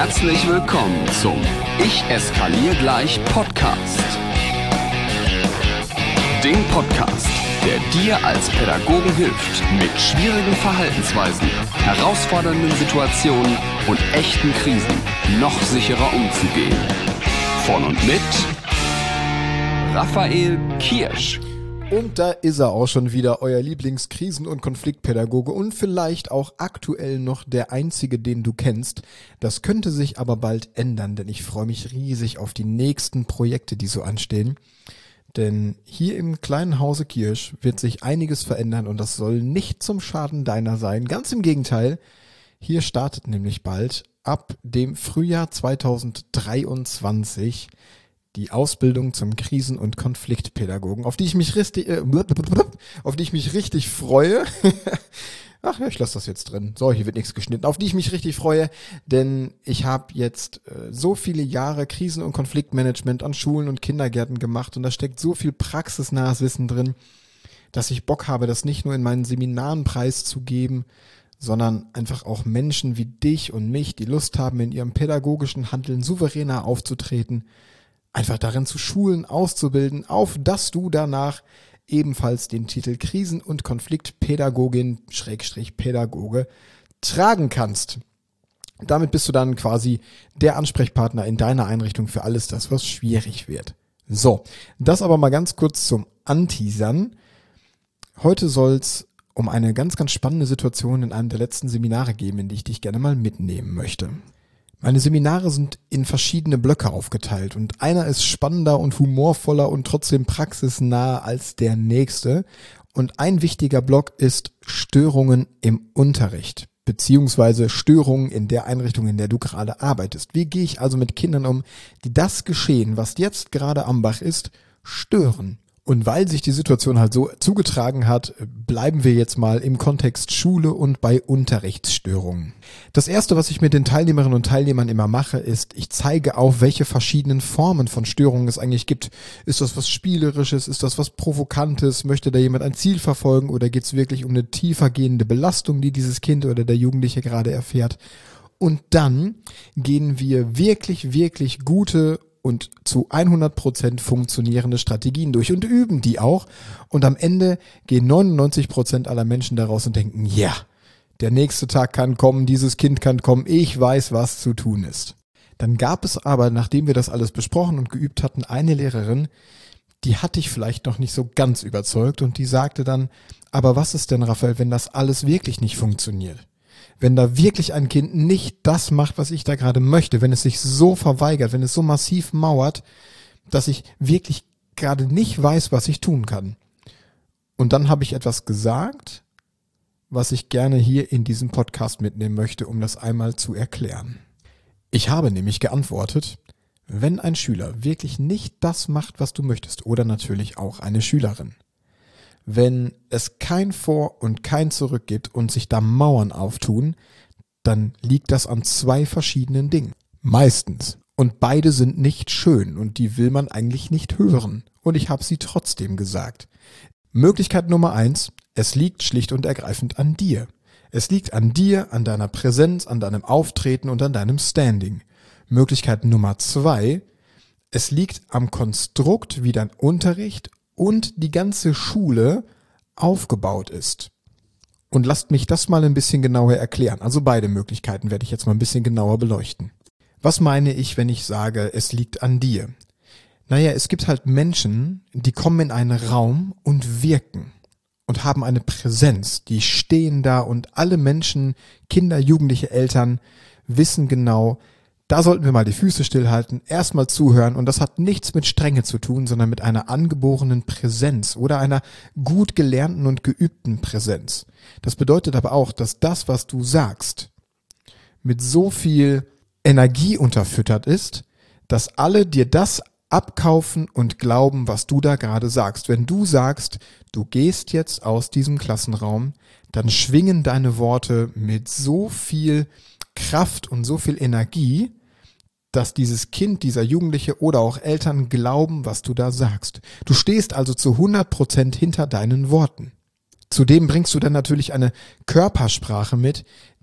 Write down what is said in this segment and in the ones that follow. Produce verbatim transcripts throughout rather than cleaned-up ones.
Herzlich willkommen zum Ich eskaliere gleich Podcast. Dem Podcast, der dir als Pädagogen hilft, mit schwierigen Verhaltensweisen, herausfordernden Situationen und echten Krisen noch sicherer umzugehen. Von und mit Raphael Kirsch. Und da ist er auch schon wieder, euer Lieblingskrisen- und Konfliktpädagoge und vielleicht auch aktuell noch der einzige, den du kennst. Das könnte sich aber bald ändern, denn ich freue mich riesig auf die nächsten Projekte, die so anstehen. Denn hier im kleinen Hause Kirsch wird sich einiges verändern und das soll nicht zum Schaden deiner sein. Ganz im Gegenteil, hier startet nämlich bald ab dem Frühjahr zweitausenddreiundzwanzig die Ausbildung zum Krisen- und Konfliktpädagogen, auf die ich mich richtig, äh, auf die ich mich richtig freue. Ach ja, ich lasse das jetzt drin. So, hier wird nichts geschnitten. Auf die ich mich richtig freue, denn ich habe jetzt äh, so viele Jahre Krisen- und Konfliktmanagement an Schulen und Kindergärten gemacht und da steckt so viel praxisnahes Wissen drin, dass ich Bock habe, das nicht nur in meinen Seminaren preiszugeben, sondern einfach auch Menschen wie dich und mich, die Lust haben, in ihrem pädagogischen Handeln souveräner aufzutreten, einfach darin zu schulen, auszubilden, auf dass du danach ebenfalls den Titel Krisen- und Konfliktpädagogin Schrägstrich Pädagoge tragen kannst. Damit bist du dann quasi der Ansprechpartner in deiner Einrichtung für alles das, was schwierig wird. So, das aber mal ganz kurz zum Anteasern. Heute soll es um eine ganz, ganz spannende Situation in einem der letzten Seminare gehen, in die ich dich gerne mal mitnehmen möchte. Meine Seminare sind in verschiedene Blöcke aufgeteilt und einer ist spannender und humorvoller und trotzdem praxisnah als der nächste. Und ein wichtiger Block ist Störungen im Unterricht, beziehungsweise Störungen in der Einrichtung, in der du gerade arbeitest. Wie gehe ich also mit Kindern um, die das Geschehen, was jetzt gerade am Bach ist, stören? Und weil sich die Situation halt so zugetragen hat, bleiben wir jetzt mal im Kontext Schule und bei Unterrichtsstörungen. Das Erste, was ich mit den Teilnehmerinnen und Teilnehmern immer mache, ist, ich zeige auf, welche verschiedenen Formen von Störungen es eigentlich gibt. Ist das was Spielerisches? Ist das was Provokantes? Möchte da jemand ein Ziel verfolgen? Oder geht es wirklich um eine tiefergehende Belastung, die dieses Kind oder der Jugendliche gerade erfährt? Und dann gehen wir wirklich, wirklich gute und zu hundert Prozent funktionierende Strategien durch und üben die auch. Und am Ende gehen neunundneunzig Prozent aller Menschen daraus und denken, ja, der nächste Tag kann kommen, dieses Kind kann kommen, ich weiß, was zu tun ist. Dann gab es aber, nachdem wir das alles besprochen und geübt hatten, eine Lehrerin, die hatte ich vielleicht noch nicht so ganz überzeugt und die sagte dann, aber was ist denn, Raphael, wenn das alles wirklich nicht funktioniert? Wenn da wirklich ein Kind nicht das macht, was ich da gerade möchte, wenn es sich so verweigert, wenn es so massiv mauert, dass ich wirklich gerade nicht weiß, was ich tun kann. Und dann habe ich etwas gesagt, was ich gerne hier in diesem Podcast mitnehmen möchte, um das einmal zu erklären. Ich habe nämlich geantwortet, wenn ein Schüler wirklich nicht das macht, was du möchtest, oder natürlich auch eine Schülerin, wenn es kein Vor und kein Zurück gibt und sich da Mauern auftun, dann liegt das an zwei verschiedenen Dingen. Meistens. Und beide sind nicht schön und die will man eigentlich nicht hören. Und ich habe sie trotzdem gesagt. Möglichkeit Nummer eins, es liegt schlicht und ergreifend an dir. Es liegt an dir, an deiner Präsenz, an deinem Auftreten und an deinem Standing. Möglichkeit Nummer zwei, es liegt am Konstrukt, wie dein Unterricht und die ganze Schule aufgebaut ist. Und lasst mich das mal ein bisschen genauer erklären. Also beide Möglichkeiten werde ich jetzt mal ein bisschen genauer beleuchten. Was meine ich, wenn ich sage, es liegt an dir? Naja, es gibt halt Menschen, die kommen in einen Raum und wirken und haben eine Präsenz. Die stehen da und alle Menschen, Kinder, Jugendliche, Eltern wissen genau, da sollten wir mal die Füße stillhalten, erstmal zuhören und das hat nichts mit Strenge zu tun, sondern mit einer angeborenen Präsenz oder einer gut gelernten und geübten Präsenz. Das bedeutet aber auch, dass das, was du sagst, mit so viel Energie unterfüttert ist, dass alle dir das abkaufen und glauben, was du da gerade sagst. Wenn du sagst, du gehst jetzt aus diesem Klassenraum, dann schwingen deine Worte mit so viel Kraft und so viel Energie, dass dieses Kind, dieser Jugendliche oder auch Eltern glauben, was du da sagst. Du stehst also zu hundert Prozent hinter deinen Worten. Zudem bringst du dann natürlich eine Körpersprache mit,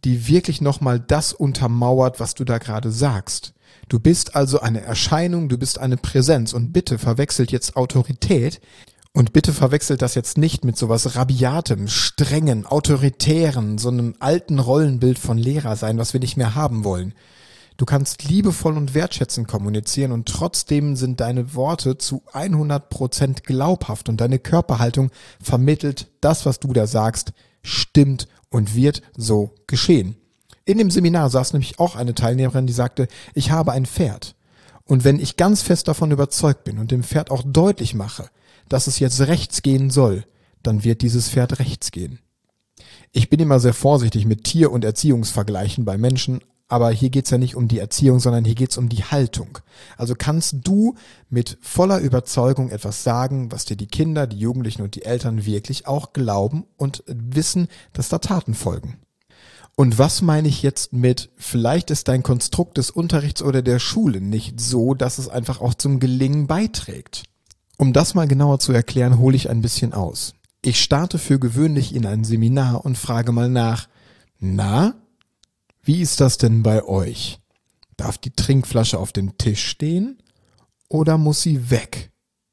die wirklich nochmal das untermauert, was du da gerade sagst. Du bist also eine Erscheinung, du bist eine Präsenz und bitte verwechselt jetzt Autorität und bitte verwechselt das jetzt nicht mit sowas rabiatem, strengen, autoritären, so einem alten Rollenbild von Lehrer sein, was wir nicht mehr haben wollen. Du kannst liebevoll und wertschätzend kommunizieren und trotzdem sind deine Worte zu hundert Prozent glaubhaft und deine Körperhaltung vermittelt, das, was du da sagst, stimmt und wird so geschehen. In dem Seminar saß nämlich auch eine Teilnehmerin, die sagte, ich habe ein Pferd. Und wenn ich ganz fest davon überzeugt bin und dem Pferd auch deutlich mache, dass es jetzt rechts gehen soll, dann wird dieses Pferd rechts gehen. Ich bin immer sehr vorsichtig mit Tier- und Erziehungsvergleichen bei Menschen, aber hier geht's ja nicht um die Erziehung, sondern hier geht's um die Haltung. Also kannst du mit voller Überzeugung etwas sagen, was dir die Kinder, die Jugendlichen und die Eltern wirklich auch glauben und wissen, dass da Taten folgen. Und was meine ich jetzt mit, vielleicht ist dein Konstrukt des Unterrichts oder der Schule nicht so, dass es einfach auch zum Gelingen beiträgt? Um das mal genauer zu erklären, hole ich ein bisschen aus. Ich starte für gewöhnlich in ein Seminar und frage mal nach, na, wie ist das denn bei euch? Darf die Trinkflasche auf dem Tisch stehen oder muss sie weg?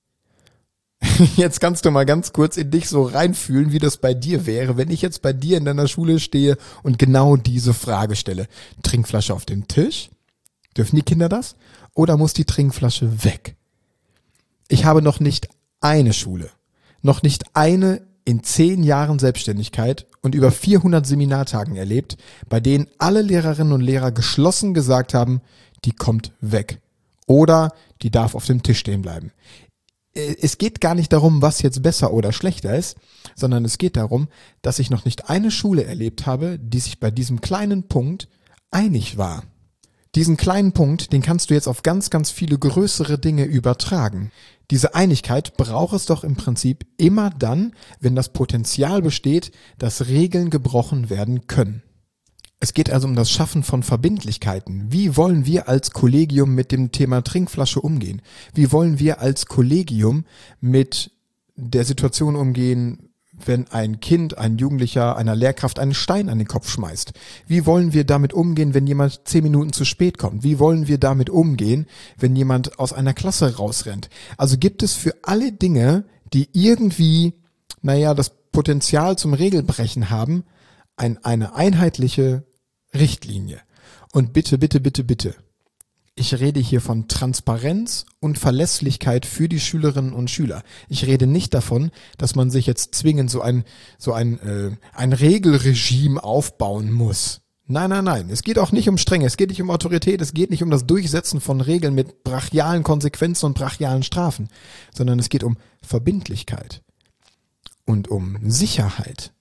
Jetzt kannst du mal ganz kurz in dich so reinfühlen, wie das bei dir wäre, wenn ich jetzt bei dir in deiner Schule stehe und genau diese Frage stelle. Trinkflasche auf dem Tisch? Dürfen die Kinder das? Oder muss die Trinkflasche weg? Ich habe noch nicht eine Schule, noch nicht eine in zehn Jahren Selbstständigkeit und über vierhundert Seminartagen erlebt, bei denen alle Lehrerinnen und Lehrer geschlossen gesagt haben, die kommt weg oder die darf auf dem Tisch stehen bleiben. Es geht gar nicht darum, was jetzt besser oder schlechter ist, sondern es geht darum, dass ich noch nicht eine Schule erlebt habe, die sich bei diesem kleinen Punkt einig war. Diesen kleinen Punkt, den kannst du jetzt auf ganz, ganz viele größere Dinge übertragen. Diese Einigkeit braucht es doch im Prinzip immer dann, wenn das Potenzial besteht, dass Regeln gebrochen werden können. Es geht also um das Schaffen von Verbindlichkeiten. Wie wollen wir als Kollegium mit dem Thema Trinkflasche umgehen? Wie wollen wir als Kollegium mit der Situation umgehen, wenn ein Kind, ein Jugendlicher, einer Lehrkraft einen Stein an den Kopf schmeißt? Wie wollen wir damit umgehen, wenn jemand zehn Minuten zu spät kommt? Wie wollen wir damit umgehen, wenn jemand aus einer Klasse rausrennt? Also gibt es für alle Dinge, die irgendwie, naja, das Potenzial zum Regelbrechen haben, ein, eine einheitliche Richtlinie. Und bitte, bitte, bitte, bitte. Ich rede hier von Transparenz und Verlässlichkeit für die Schülerinnen und Schüler. Ich rede nicht davon, dass man sich jetzt zwingend so ein so ein äh, ein Regelregime aufbauen muss. Nein, nein, nein. Es geht auch nicht um Strenge. Es geht nicht um Autorität. Es geht nicht um das Durchsetzen von Regeln mit brachialen Konsequenzen und brachialen Strafen, sondern es geht um Verbindlichkeit und um Sicherheit.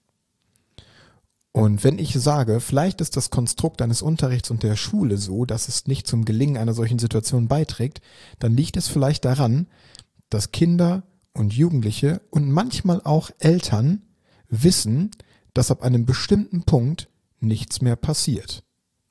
Und wenn ich sage, vielleicht ist das Konstrukt eines Unterrichts und der Schule so, dass es nicht zum Gelingen einer solchen Situation beiträgt, dann liegt es vielleicht daran, dass Kinder und Jugendliche und manchmal auch Eltern wissen, dass ab einem bestimmten Punkt nichts mehr passiert.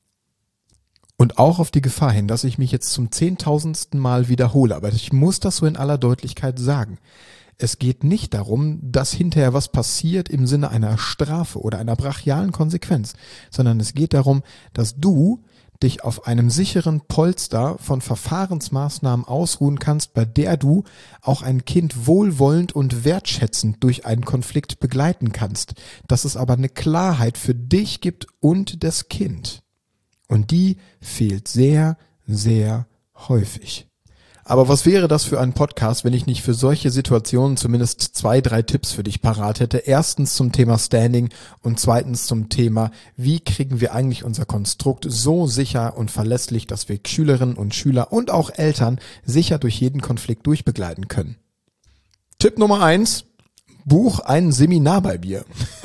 Und auch auf die Gefahr hin, dass ich mich jetzt zum zehntausendsten Mal wiederhole, aber ich muss das so in aller Deutlichkeit sagen. Es geht nicht darum, dass hinterher was passiert im Sinne einer Strafe oder einer brachialen Konsequenz, sondern es geht darum, dass du dich auf einem sicheren Polster von Verfahrensmaßnahmen ausruhen kannst, bei der du auch ein Kind wohlwollend und wertschätzend durch einen Konflikt begleiten kannst, dass es aber eine Klarheit für dich gibt und das Kind. Und die fehlt sehr, sehr häufig. Aber was wäre das für ein Podcast, wenn ich nicht für solche Situationen zumindest zwei, drei Tipps für dich parat hätte? Erstens zum Thema Standing und zweitens zum Thema, wie kriegen wir eigentlich unser Konstrukt so sicher und verlässlich, dass wir Schülerinnen und Schüler und auch Eltern sicher durch jeden Konflikt durchbegleiten können. Tipp Nummer eins, buch ein Seminar bei mir.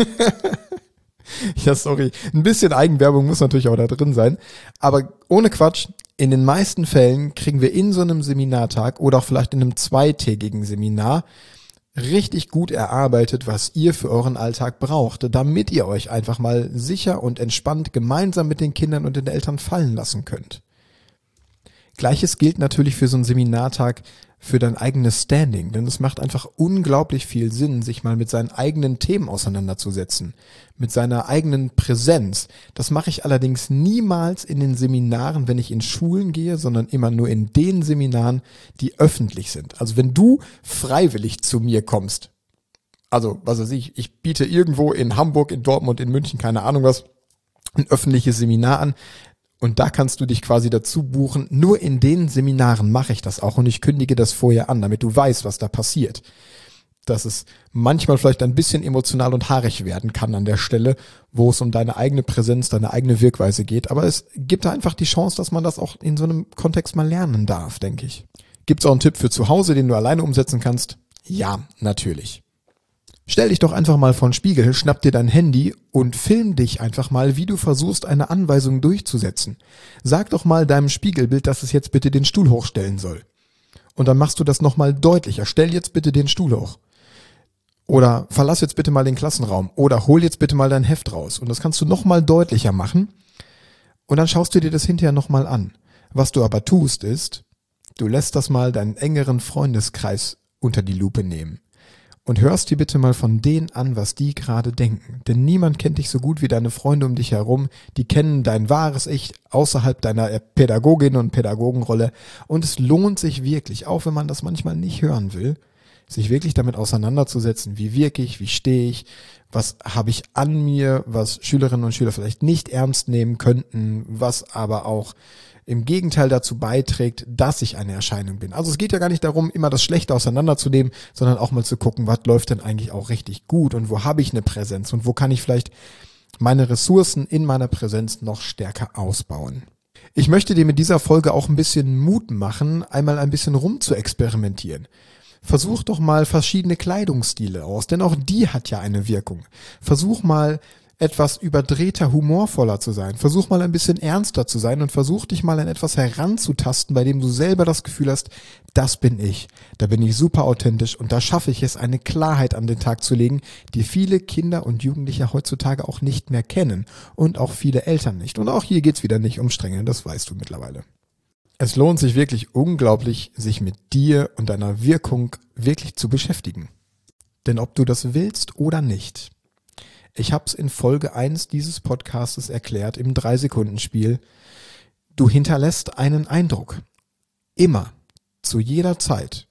Ja, sorry, ein bisschen Eigenwerbung muss natürlich auch da drin sein, aber ohne Quatsch. In den meisten Fällen kriegen wir in so einem Seminartag oder auch vielleicht in einem zweitägigen Seminar richtig gut erarbeitet, was ihr für euren Alltag braucht, damit ihr euch einfach mal sicher und entspannt gemeinsam mit den Kindern und den Eltern fallen lassen könnt. Gleiches gilt natürlich für so einen Seminartag für dein eigenes Standing, denn es macht einfach unglaublich viel Sinn, sich mal mit seinen eigenen Themen auseinanderzusetzen, mit seiner eigenen Präsenz. Das mache ich allerdings niemals in den Seminaren, wenn ich in Schulen gehe, sondern immer nur in den Seminaren, die öffentlich sind. Also wenn du freiwillig zu mir kommst, also was weiß ich, ich biete irgendwo in Hamburg, in Dortmund, in München, keine Ahnung was, ein öffentliches Seminar an, und da kannst du dich quasi dazu buchen. Nur in den Seminaren mache ich das auch und ich kündige das vorher an, damit du weißt, was da passiert. Dass es manchmal vielleicht ein bisschen emotional und haarig werden kann an der Stelle, wo es um deine eigene Präsenz, deine eigene Wirkweise geht. Aber es gibt da einfach die Chance, dass man das auch in so einem Kontext mal lernen darf, denke ich. Gibt es auch einen Tipp für zu Hause, den du alleine umsetzen kannst? Ja, natürlich. Stell dich doch einfach mal vor den Spiegel, schnapp dir dein Handy und film dich einfach mal, wie du versuchst, eine Anweisung durchzusetzen. Sag doch mal deinem Spiegelbild, dass es jetzt bitte den Stuhl hochstellen soll. Und dann machst du das nochmal deutlicher. Stell jetzt bitte den Stuhl hoch. Oder verlass jetzt bitte mal den Klassenraum. Oder hol jetzt bitte mal dein Heft raus. Und das kannst du nochmal deutlicher machen. Und dann schaust du dir das hinterher nochmal an. Was du aber tust ist, du lässt das mal deinen engeren Freundeskreis unter die Lupe nehmen. Und hörst dir bitte mal von denen an, was die gerade denken. Denn niemand kennt dich so gut wie deine Freunde um dich herum. Die kennen dein wahres Ich außerhalb deiner Pädagogin- und Pädagogenrolle. Und es lohnt sich wirklich, auch wenn man das manchmal nicht hören will, sich wirklich damit auseinanderzusetzen, wie wirke ich, wie stehe ich, was habe ich an mir, was Schülerinnen und Schüler vielleicht nicht ernst nehmen könnten, was aber auch im Gegenteil dazu beiträgt, dass ich eine Erscheinung bin. Also es geht ja gar nicht darum, immer das Schlechte auseinanderzunehmen, sondern auch mal zu gucken, was läuft denn eigentlich auch richtig gut und wo habe ich eine Präsenz und wo kann ich vielleicht meine Ressourcen in meiner Präsenz noch stärker ausbauen. Ich möchte dir mit dieser Folge auch ein bisschen Mut machen, einmal ein bisschen rum zu experimentieren. Versuch doch mal verschiedene Kleidungsstile aus, denn auch die hat ja eine Wirkung. Versuch mal etwas überdrehter, humorvoller zu sein. Versuch mal ein bisschen ernster zu sein und versuch dich mal an etwas heranzutasten, bei dem du selber das Gefühl hast, das bin ich. Da bin ich super authentisch und da schaffe ich es, eine Klarheit an den Tag zu legen, die viele Kinder und Jugendliche heutzutage auch nicht mehr kennen und auch viele Eltern nicht. Und auch hier geht's wieder nicht um Strenge, das weißt du mittlerweile. Es lohnt sich wirklich unglaublich, sich mit dir und deiner Wirkung wirklich zu beschäftigen. Denn ob du das willst oder nicht, ich habe es in Folge eins dieses Podcastes erklärt, im drei Sekunden Spiel. Du hinterlässt einen Eindruck. Immer. Zu jeder Zeit.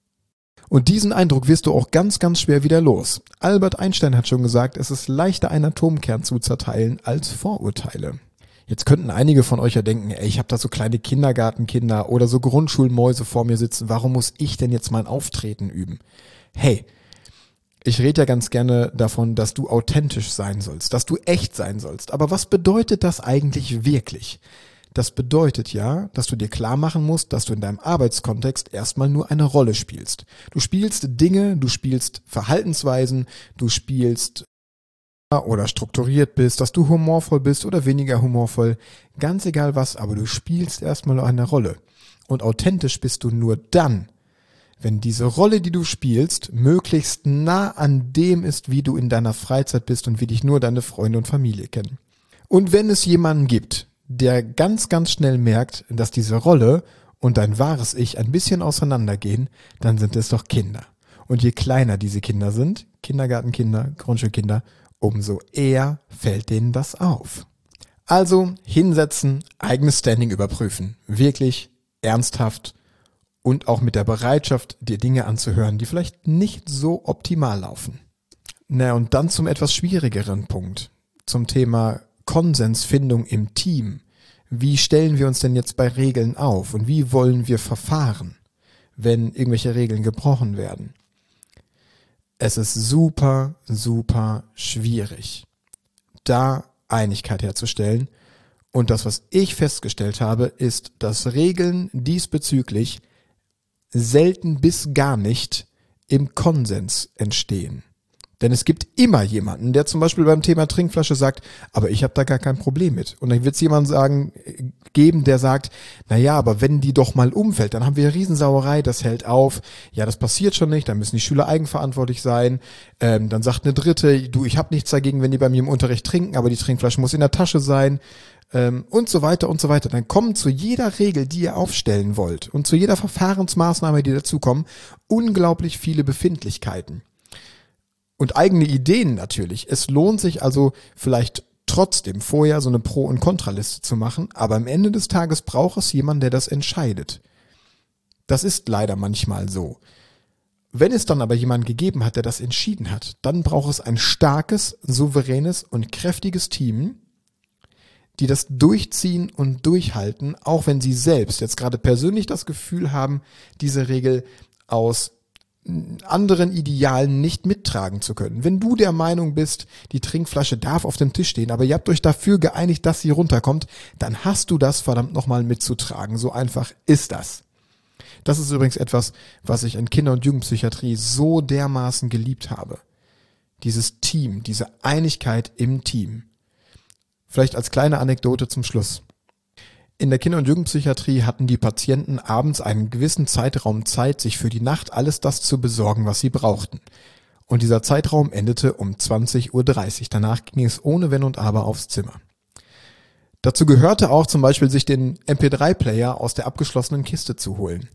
Und diesen Eindruck wirst du auch ganz, ganz schwer wieder los. Albert Einstein hat schon gesagt, es ist leichter, einen Atomkern zu zerteilen als Vorurteile. Jetzt könnten einige von euch ja denken, ey, ich habe da so kleine Kindergartenkinder oder so Grundschulmäuse vor mir sitzen. Warum muss ich denn jetzt mein Auftreten üben? Hey, ich rede ja ganz gerne davon, dass du authentisch sein sollst, dass du echt sein sollst. Aber was bedeutet das eigentlich wirklich? Das bedeutet ja, dass du dir klar machen musst, dass du in deinem Arbeitskontext erstmal nur eine Rolle spielst. Du spielst Dinge, du spielst Verhaltensweisen, du spielst oder strukturiert bist, dass du humorvoll bist oder weniger humorvoll. Ganz egal was, aber du spielst erstmal eine Rolle. Und authentisch bist du nur dann, wenn diese Rolle, die du spielst, möglichst nah an dem ist, wie du in deiner Freizeit bist und wie dich nur deine Freunde und Familie kennen. Und wenn es jemanden gibt, der ganz, ganz schnell merkt, dass diese Rolle und dein wahres Ich ein bisschen auseinandergehen, dann sind es doch Kinder. Und je kleiner diese Kinder sind, Kindergartenkinder, Grundschulkinder, umso eher fällt denen das auf. Also hinsetzen, eigenes Standing überprüfen, wirklich ernsthaft und auch mit der Bereitschaft, dir Dinge anzuhören, die vielleicht nicht so optimal laufen. Na, und dann zum etwas schwierigeren Punkt, zum Thema Konsensfindung im Team. Wie stellen wir uns denn jetzt bei Regeln auf und wie wollen wir verfahren, wenn irgendwelche Regeln gebrochen werden? Es ist super, super schwierig, da Einigkeit herzustellen. Und das, was ich festgestellt habe, ist, dass Regeln diesbezüglich selten bis gar nicht im Konsens entstehen. Denn es gibt immer jemanden, der zum Beispiel beim Thema Trinkflasche sagt, aber ich habe da gar kein Problem mit. Und dann wird es jemanden sagen, geben, der sagt, naja, aber wenn die doch mal umfällt, dann haben wir eine Riesensauerei, das hält auf. Ja, das passiert schon nicht, dann müssen die Schüler eigenverantwortlich sein. Ähm, dann sagt eine Dritte, du, ich habe nichts dagegen, wenn die bei mir im Unterricht trinken, aber die Trinkflasche muss in der Tasche sein. Ähm, und so weiter und so weiter. Dann kommen zu jeder Regel, die ihr aufstellen wollt und zu jeder Verfahrensmaßnahme, die dazukommen, unglaublich viele Befindlichkeiten. Und eigene Ideen natürlich. Es lohnt sich also vielleicht trotzdem vorher so eine Pro- und Kontraliste zu machen, aber am Ende des Tages braucht es jemanden, der das entscheidet. Das ist leider manchmal so. Wenn es dann aber jemanden gegeben hat, der das entschieden hat, dann braucht es ein starkes, souveränes und kräftiges Team, die das durchziehen und durchhalten, auch wenn sie selbst jetzt gerade persönlich das Gefühl haben, diese Regel aus anderen Idealen nicht mittragen zu können. Wenn du der Meinung bist, die Trinkflasche darf auf dem Tisch stehen, aber ihr habt euch dafür geeinigt, dass sie runterkommt, dann hast du das verdammt nochmal mitzutragen. So einfach ist das. Das ist übrigens etwas, was ich in Kinder- und Jugendpsychiatrie so dermaßen geliebt habe. Dieses Team, diese Einigkeit im Team. Vielleicht als kleine Anekdote zum Schluss. In der Kinder- und Jugendpsychiatrie hatten die Patienten abends einen gewissen Zeitraum Zeit, sich für die Nacht alles das zu besorgen, was sie brauchten. Und dieser Zeitraum endete um zwanzig Uhr dreißig. Danach ging es ohne Wenn und Aber aufs Zimmer. Dazu gehörte auch zum Beispiel, sich den M P drei Player aus der abgeschlossenen Kiste zu holen.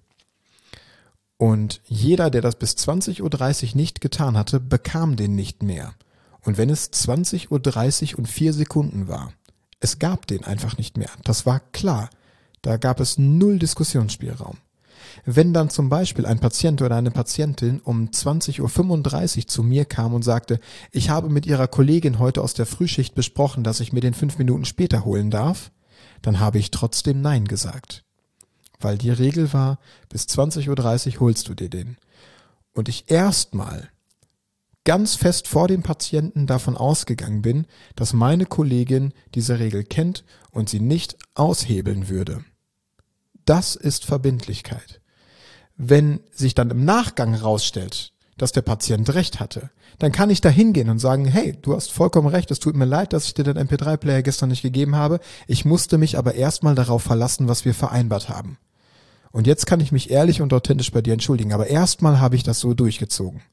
Und jeder, der das bis zwanzig Uhr dreißig nicht getan hatte, bekam den nicht mehr. Und wenn es zwanzig Uhr dreißig und vier Sekunden war, es gab den einfach nicht mehr. Das war klar. Da gab es null Diskussionsspielraum. Wenn dann zum Beispiel ein Patient oder eine Patientin um zwanzig Uhr fünfunddreißig zu mir kam und sagte, ich habe mit ihrer Kollegin heute aus der Frühschicht besprochen, dass ich mir den fünf Minuten später holen darf, dann habe ich trotzdem Nein gesagt. Weil die Regel war, bis zwanzig Uhr dreißig holst du dir den. Und ich erstmal ganz fest vor dem Patienten davon ausgegangen bin, dass meine Kollegin diese Regel kennt und sie nicht aushebeln würde. Das ist Verbindlichkeit. Wenn sich dann im Nachgang herausstellt, dass der Patient recht hatte, dann kann ich da hingehen und sagen, hey, du hast vollkommen recht, es tut mir leid, dass ich dir den M P drei Player gestern nicht gegeben habe, ich musste mich aber erstmal darauf verlassen, was wir vereinbart haben. Und jetzt kann ich mich ehrlich und authentisch bei dir entschuldigen, aber erstmal habe ich das so durchgezogen.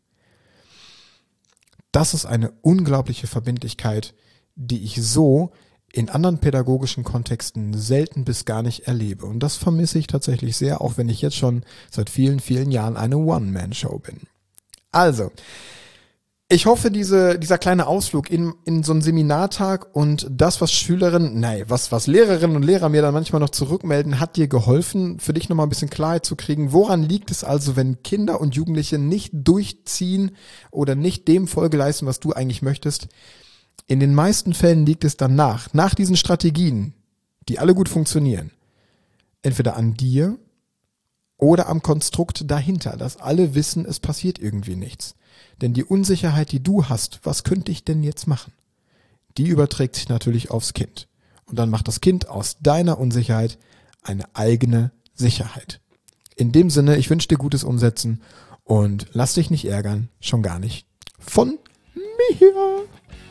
Das ist eine unglaubliche Verbindlichkeit, die ich so in anderen pädagogischen Kontexten selten bis gar nicht erlebe. Und das vermisse ich tatsächlich sehr, auch wenn ich jetzt schon seit vielen, vielen Jahren eine One-Man-Show bin. Also, ich hoffe, diese, dieser kleine Ausflug in, in so einen Seminartag und das, was Schülerinnen, nein, was, was Lehrerinnen und Lehrer mir dann manchmal noch zurückmelden, hat dir geholfen, für dich nochmal ein bisschen Klarheit zu kriegen. Woran liegt es also, wenn Kinder und Jugendliche nicht durchziehen oder nicht dem Folge leisten, was du eigentlich möchtest? In den meisten Fällen liegt es danach, nach diesen Strategien, die alle gut funktionieren, entweder an dir oder am Konstrukt dahinter, dass alle wissen, es passiert irgendwie nichts. Denn die Unsicherheit, die du hast, was könnte ich denn jetzt machen? Die überträgt sich natürlich aufs Kind. Und dann macht das Kind aus deiner Unsicherheit eine eigene Sicherheit. In dem Sinne, ich wünsche dir gutes Umsetzen und lass dich nicht ärgern, schon gar nicht von mir.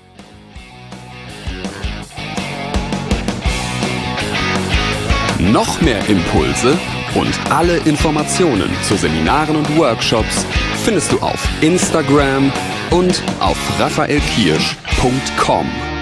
Noch mehr Impulse und alle Informationen zu Seminaren und Workshops findest du auf Instagram und auf raphaelkirsch punkt com.